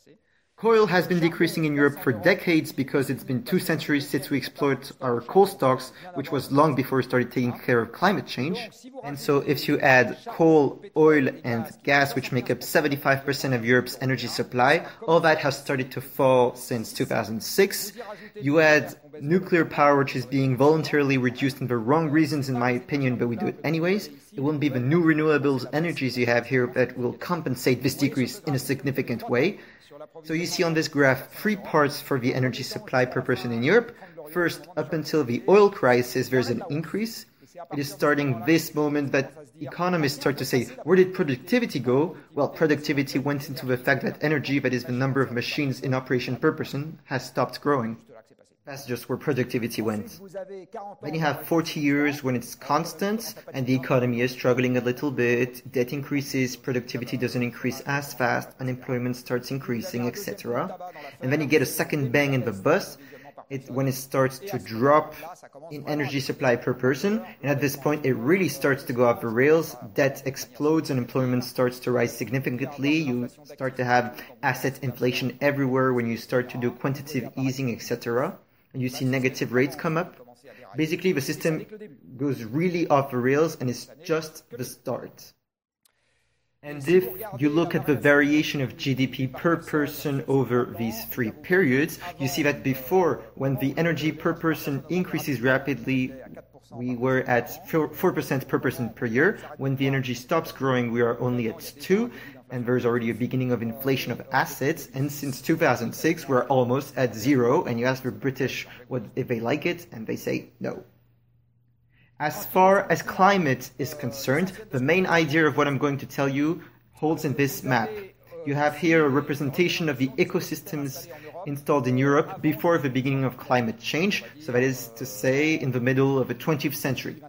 Coal has been decreasing in Europe for decades because it's been two centuries since we explored our coal stocks, which was long before we started taking care of climate change. And so if you add coal, oil, and gas, which make up seventy-five percent of Europe's energy supply, all that has started to fall since two thousand six. You add nuclear power, which is being voluntarily reduced in the wrong reasons, in my opinion, but we do it anyways. It won't be the new renewables energies you have here that will compensate this decrease in a significant way. So you see on this graph three parts for the energy supply per person in Europe. First, up until the oil crisis, there's an increase. It is starting this moment that economists start to say, where did productivity go? Well, productivity went into the fact that energy, that is the number of machines in operation per person, has stopped growing. That's just where productivity went. Then you have forty years when it's constant and the economy is struggling a little bit, debt increases, productivity doesn't increase as fast, unemployment starts increasing, et cetera. And then you get a second bang in the bus it, when it starts to drop in energy supply per person. And at this point, it really starts to go off the rails. Debt explodes, unemployment starts to rise significantly. You start to have asset inflation everywhere when you start to do quantitative easing, et cetera. And you see negative rates come up. Basically, the system goes really off the rails, and it's just the start. And if you look at the variation of G D P per person over these three periods, you see that before, when the energy per person increases rapidly, We were at four percent per person per year. When the energy stops growing, we are only at two, and there's already a beginning of inflation of assets. And since two thousand six, we're almost at zero, and you ask the British what, if they like it, and they say no. As far as climate is concerned, the main idea of what I'm going to tell you holds in this map. You have here a representation of the ecosystems installed in Europe before the beginning of climate change, so that is to say in the middle of the twentieth century.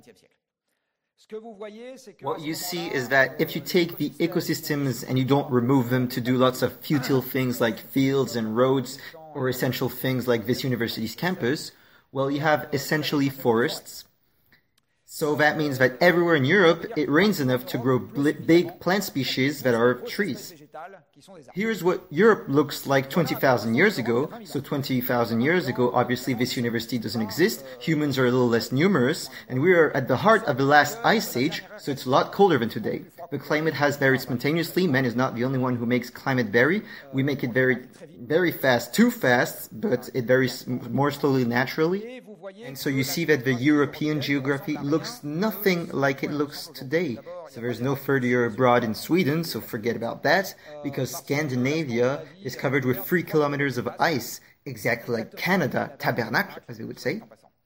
What you see is that if you take the ecosystems and you don't remove them to do lots of futile things like fields and roads, or essential things like this university's campus, well, you have essentially forests. So that means that everywhere in Europe, it rains enough to grow big plant species that are trees. Here's what Europe looks like twenty thousand years ago. So twenty thousand years ago, obviously this university doesn't exist. Humans are a little less numerous, and we are at the heart of the last ice age, so it's a lot colder than today. The climate has varied spontaneously. Man is not the only one who makes climate vary. We make it very, very fast, too fast, but it varies more slowly naturally. And so you see that the European geography looks nothing like it looks today. So there's no further abroad in Sweden, so forget about that, because Scandinavia is covered with three kilometers of ice, exactly like Canada, tabernacle, as they would say.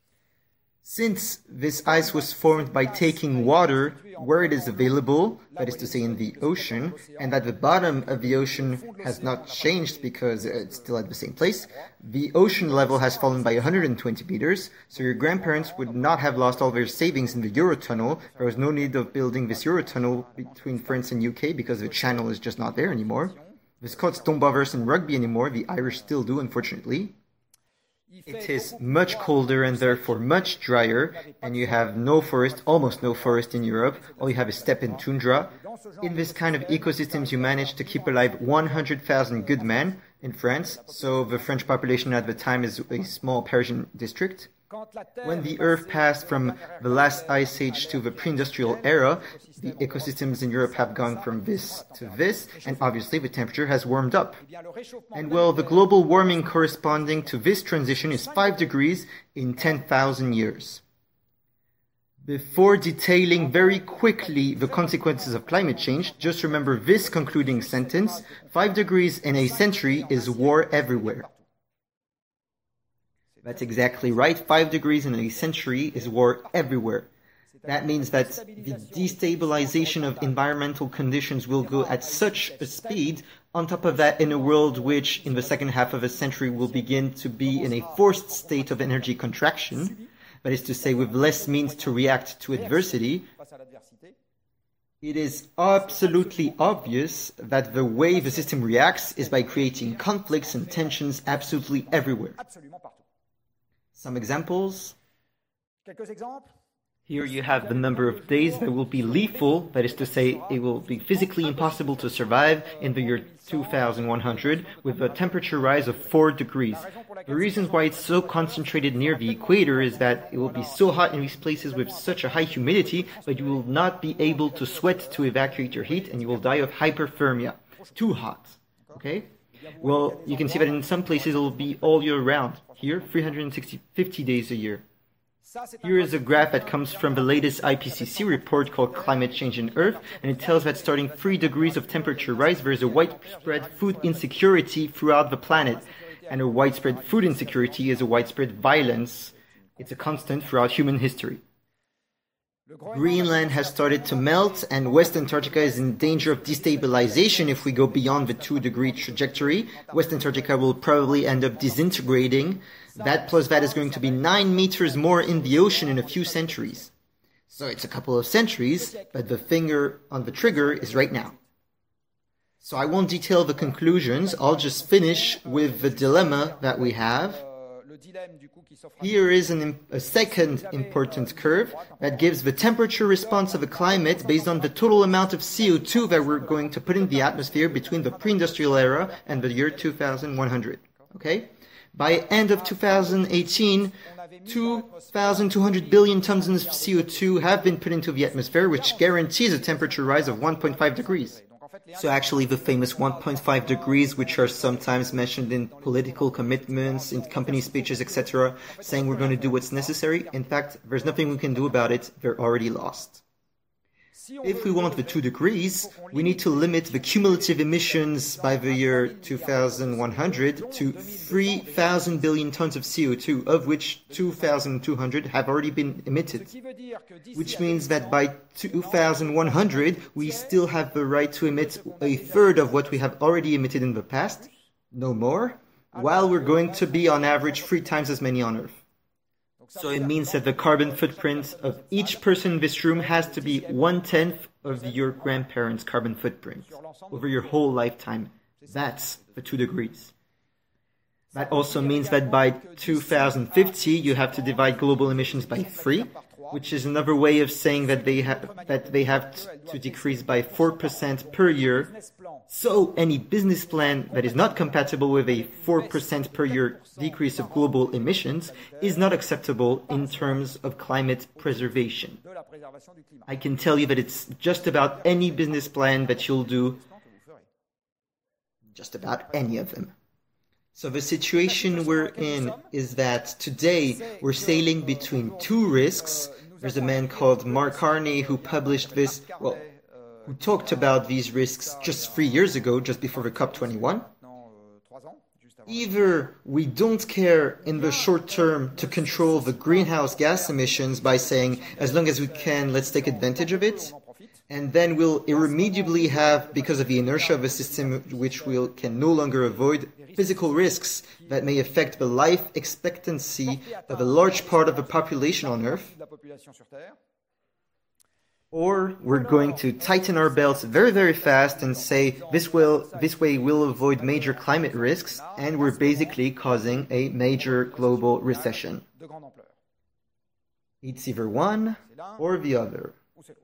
Since this ice was formed by taking water where it is available, that is to say in the ocean, and that the bottom of the ocean has not changed because it's still at the same place, the ocean level has fallen by one hundred twenty meters, so your grandparents would not have lost all their savings in the Eurotunnel. There was no need of building this Eurotunnel between France and U K because the channel is just not there anymore. The Scots don't bother us in rugby anymore, the Irish still do, unfortunately. It is much colder and therefore much drier, and you have no forest, almost no forest in Europe. All you have is steppe and tundra. In this kind of ecosystems, you manage to keep alive one hundred thousand good men in France, so the French population at the time is a small Parisian district. When the Earth passed from the last ice age to the pre-industrial era, the ecosystems in Europe have gone from this to this, and obviously the temperature has warmed up. And well, the global warming corresponding to this transition is five degrees in ten thousand years. Before detailing very quickly the consequences of climate change, just remember this concluding sentence: five degrees in a century is war everywhere. That's exactly right. Five degrees in a century is war everywhere. That means that the destabilization of environmental conditions will go at such a speed, on top of that in a world which in the second half of a century will begin to be in a forced state of energy contraction, that is to say with less means to react to adversity. It is absolutely obvious that the way the system reacts is by creating conflicts and tensions absolutely everywhere. Some examples. Here you have the number of days that will be lethal, that is to say, it will be physically impossible to survive in the year two thousand one hundred with a temperature rise of four degrees. The reason why it's so concentrated near the equator is that it will be so hot in these places with such a high humidity that you will not be able to sweat to evacuate your heat and you will die of hyperthermia. Too hot. Okay? Well, you can see that in some places it will be all year round. Here, three hundred sixty, fifty days a year. Here is a graph that comes from the latest I P C C report called Climate Change in Earth, and it tells that starting three degrees of temperature rise, there is a widespread food insecurity throughout the planet. And a widespread food insecurity is a widespread violence. It's a constant throughout human history. Greenland has started to melt, and West Antarctica is in danger of destabilization if we go beyond the two degree trajectory. West Antarctica will probably end up disintegrating. That plus that is going to be nine meters more in the ocean in a few centuries. So it's a couple of centuries, but the finger on the trigger is right now. So I won't detail the conclusions, I'll just finish with the dilemma that we have. Here is an, a second important curve that gives the temperature response of the climate based on the total amount of C O two that we're going to put in the atmosphere between the pre-industrial era and the year two thousand one hundred. Okay? By end of two thousand eighteen, two thousand two hundred billion tons of C O two have been put into the atmosphere, which guarantees a temperature rise of one point five degrees. So actually the famous one point five degrees, which are sometimes mentioned in political commitments, in company speeches, et cetera, saying we're going to do what's necessary, in fact, there's nothing we can do about it, they're already lost. If we want the two degrees, we need to limit the cumulative emissions by the year two thousand one hundred to three thousand billion tons of C O two, of which two thousand two hundred have already been emitted. Which means that by two thousand one hundred, we still have the right to emit a third of what we have already emitted in the past, no more, while we're going to be on average three times as many on Earth. So it means that the carbon footprint of each person in this room has to be one-tenth of your grandparents' carbon footprint over your whole lifetime. That's the two degrees. That also means that by two thousand fifty, you have to divide global emissions by three, which is another way of saying that they have that they have to decrease by four percent per year. So any business plan that is not compatible with a four percent per year decrease of global emissions is not acceptable in terms of climate preservation. I can tell you that it's just about any business plan that you'll do, just about any of them. So the situation we're in is that today we're sailing between two risks. There's a man called Mark Carney who published this, well, who talked about these risks just three years ago, just before the COP twenty-one. Either we don't care in the short term to control the greenhouse gas emissions by saying, as long as we can, let's take advantage of it, and then we'll irremediably have, because of the inertia of a system which we can no longer avoid, physical risks that may affect the life expectancy of a large part of the population on Earth. Or we're going to tighten our belts very, very fast and say this will, this way we'll avoid major climate risks, and we're basically causing a major global recession. It's either one or the other.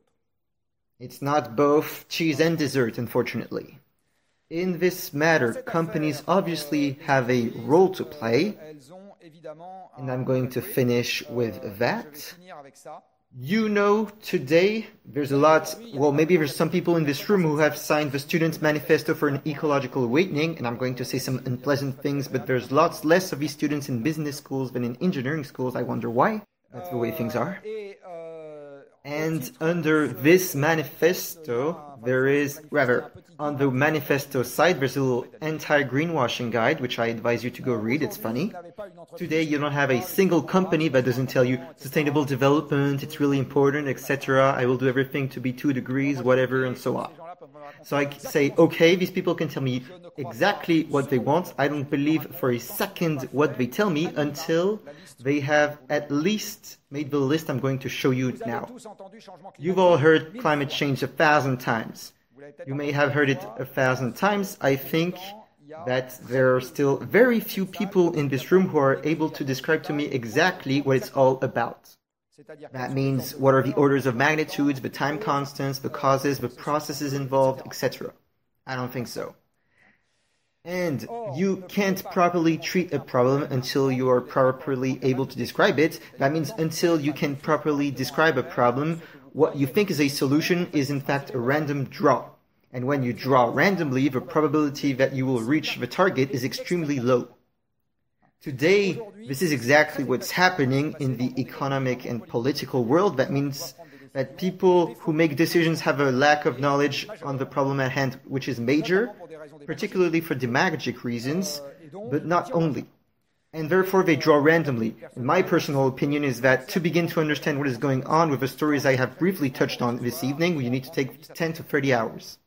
It's not both cheese and dessert, unfortunately. In this matter, companies obviously have a role to play, and I'm going to finish with that. You know, today, there's a lot, well, maybe there's some people in this room who have signed the Students' Manifesto for an Ecological Awakening, and I'm going to say some unpleasant things, but there's lots less of these students in business schools than in engineering schools. I wonder why. That's the way things are. And under this manifesto, there is, rather, on the manifesto side, there's a little anti-greenwashing guide, which I advise you to go read. It's funny. Today, you don't have a single company that doesn't tell you sustainable development, it's really important, et cetera. I will do everything to be two degrees, whatever, and so on. So I say, okay, these people can tell me exactly what they want. I don't believe for a second what they tell me until they have at least made the list I'm going to show you now. You've all heard climate change a thousand times. You may have heard it a thousand times. I think that there are still very few people in this room who are able to describe to me exactly what it's all about. That means what are the orders of magnitudes, the time constants, the causes, the processes involved, et cetera. I don't think so. And you can't properly treat a problem until you are properly able to describe it. That means until you can properly describe a problem, what you think is a solution is in fact a random draw. And when you draw randomly, the probability that you will reach the target is extremely low. Today, this is exactly what's happening in the economic and political world. That means that people who make decisions have a lack of knowledge on the problem at hand, which is major, particularly for demagogic reasons, but not only. And therefore they draw randomly. And my personal opinion is that to begin to understand what is going on with the stories I have briefly touched on this evening, you need to take ten to thirty hours.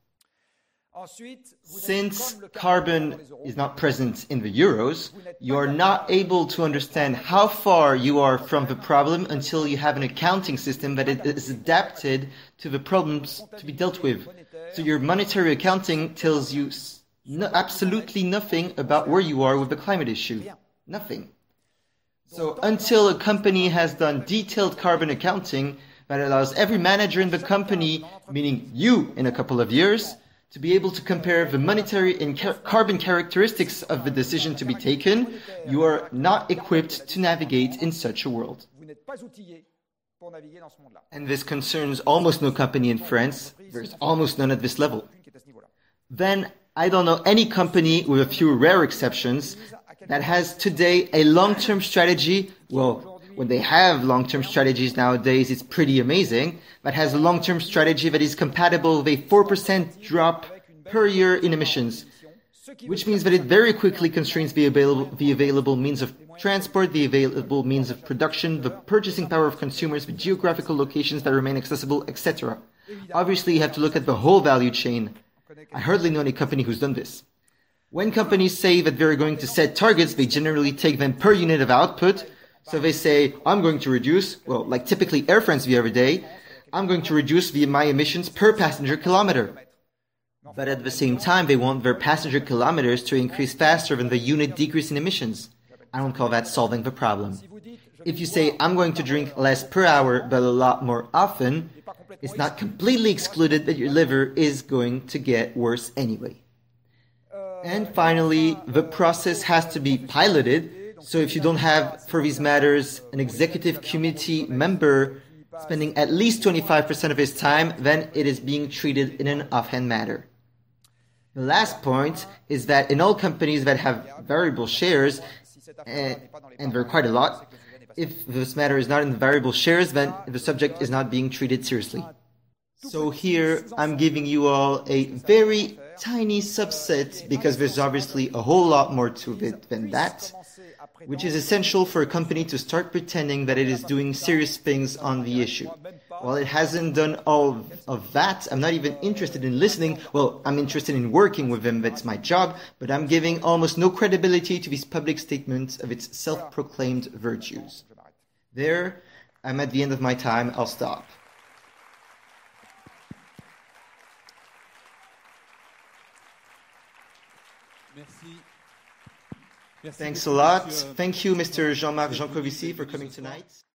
Since carbon is not present in the euros, you are not able to understand how far you are from the problem until you have an accounting system that is adapted to the problems to be dealt with. So your monetary accounting tells you no, absolutely nothing about where you are with the climate issue. Nothing. So until a company has done detailed carbon accounting that allows every manager in the company, meaning you in a couple of years, to be able to compare the monetary and car- carbon characteristics of the decision to be taken, you are not equipped to navigate in such a world. And this concerns almost no company in France. There's almost none at this level. then I don't know any company, with a few rare exceptions, that has today a long-term strategy. Well, when they have long-term strategies nowadays, it's pretty amazing, but has a long-term strategy that is compatible with a four percent drop per year in emissions, which means that it very quickly constrains the available, the available means of transport, the available means of production, the purchasing power of consumers, the geographical locations that remain accessible, et cetera. Obviously, you have to look at the whole value chain. I hardly know any company who's done this. When companies say that they're going to set targets, they generally take them per unit of output. So they say, I'm going to reduce, well, like typically Air France the other day, I'm going to reduce the, my emissions per passenger kilometer. But at the same time, they want their passenger kilometers to increase faster than the unit decrease in emissions. I don't call that solving the problem. If you say, I'm going to drink less per hour, but a lot more often, it's not completely excluded that your liver is going to get worse anyway. And finally, the process has to be piloted. So if you don't have, for these matters, an executive committee member spending at least twenty-five percent of his time, then it is being treated in an offhand manner. The last point is that in all companies that have variable shares, and, and there are quite a lot, if this matter is not in the variable shares, then the subject is not being treated seriously. So here, I'm giving you all a very tiny subset, because there's obviously a whole lot more to it than that, which is essential for a company to start pretending that it is doing serious things on the issue. While it hasn't done all of that, I'm not even interested in listening. Well, I'm interested in working with them, that's my job, but I'm giving almost no credibility to these public statements of its self-proclaimed virtues. There, I'm at the end of my time, I'll stop. Merci. Thanks a lot. Thank you, Mister Jean-Marc Jancovici, for coming tonight.